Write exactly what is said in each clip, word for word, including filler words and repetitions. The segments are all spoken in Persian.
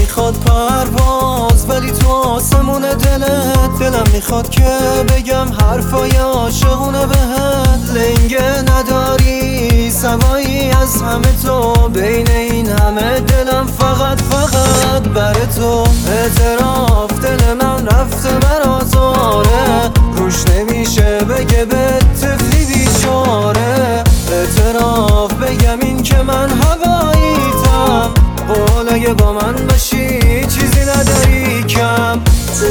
میخواد پرواز ولی تو آسمون دلت. دلم میخواد که بگم حرفای عاشقونه بهت. لنگه نداری سوایی از همه تو، بین این همه دلم فقط فقط بر تو. اعتراف دل من رفته برازاره، روش نمیشه بگه به طفلی بیچاره. اعتراف بگم این که من هواییتم، قول اگه با من باشی چیزی نداری کم.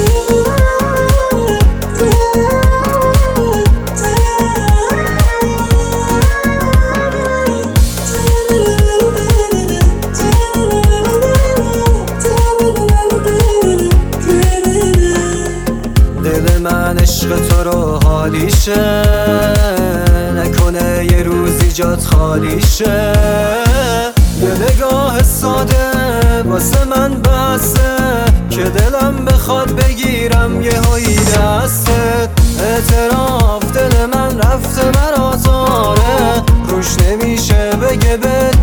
دل من عشق تو رو حالیشه، نکنه یه روزی جات خالی شه. یه نگاه ساده واسه من بسه که دلم بخواد بگیرم یه هایی دستت. اعتراف دل من رفته برازاره، روش نمیشه بگه به